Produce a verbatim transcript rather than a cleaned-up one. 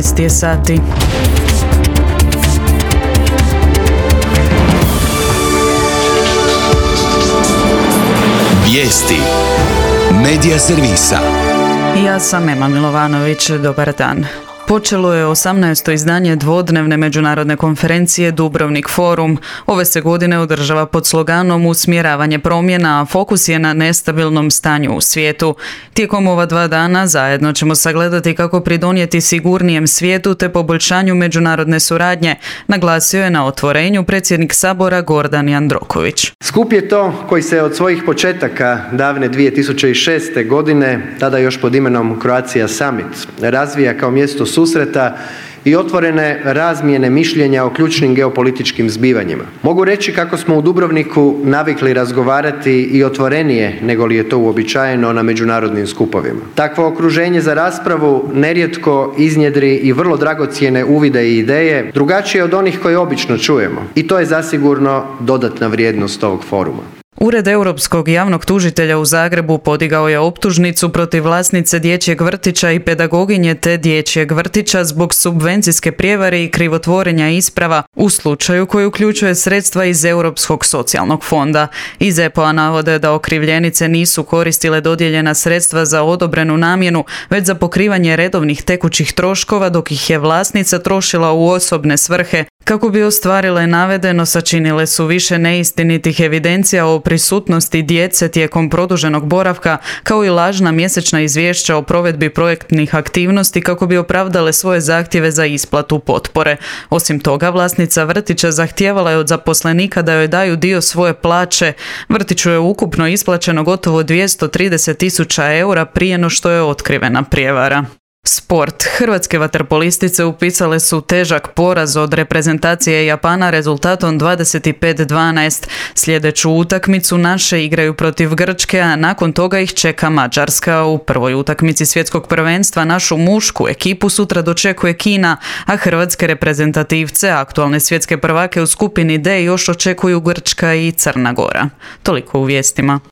jedanaest je sati. Vijesti Medija servisa. Ja sam Ema Milovanović, dobar dan. Počelo je osamnaesto izdanje dvodnevne međunarodne konferencije Dubrovnik forum. Ove se godine održava pod sloganom Usmjeravanje promjena, a fokus je na nestabilnom stanju u svijetu. Tijekom ova dva dana zajedno ćemo sagledati kako pridonijeti sigurnijem svijetu te poboljšanju međunarodne suradnje, naglasio je na otvorenju predsjednik Sabora Gordan Jandroković. Skup je to koji se od svojih početaka davne dvije tisuće šeste. godine, tada još pod imenom Croatia Summit, razvija kao mjesto susreta i otvorene razmjene mišljenja o ključnim geopolitičkim zbivanjima. Mogu reći kako smo u Dubrovniku navikli razgovarati i otvorenije nego li je to uobičajeno na međunarodnim skupovima. Takvo okruženje za raspravu nerijetko iznjedri i vrlo dragocjene uvide i ideje, drugačije od onih koje obično čujemo. I to je zasigurno dodatna vrijednost ovog foruma. Ured Europskog javnog tužitelja u Zagrebu podigao je optužnicu protiv vlasnice dječjeg vrtića i pedagoginje te dječjeg vrtića zbog subvencijske prijevare i krivotvorenja isprava u slučaju koji uključuje sredstva iz Europskog socijalnog fonda. Iz E P O-a navode da okrivljenice nisu koristile dodijeljena sredstva za odobrenu namjenu, već za pokrivanje redovnih tekućih troškova, dok ih je vlasnica trošila u osobne svrhe. Kako bi ostvarile navedeno, sačinile su više neistinitih evidencija o prisutnosti djece tijekom produženog boravka, kao i lažna mjesečna izvješća o provedbi projektnih aktivnosti kako bi opravdale svoje zahtjeve za isplatu potpore. Osim toga, vlasnica vrtića zahtijevala je od zaposlenika da joj daju dio svoje plaće. Vrtiću je ukupno isplaćeno gotovo dvjesto trideset tisuća eura prije no što je otkrivena prijevara. Sport. Hrvatske vaterpolistice upisale su težak poraz od reprezentacije Japana rezultatom dvadeset pet dvanaest. Sljedeću utakmicu naše igraju protiv Grčke, a nakon toga ih čeka Mađarska. U prvoj utakmici svjetskog prvenstva našu mušku ekipu sutra dočekuje Kina, a hrvatske reprezentativce, aktualne svjetske prvake u skupini D, još očekuju Grčka i Crna Gora. Toliko u vijestima.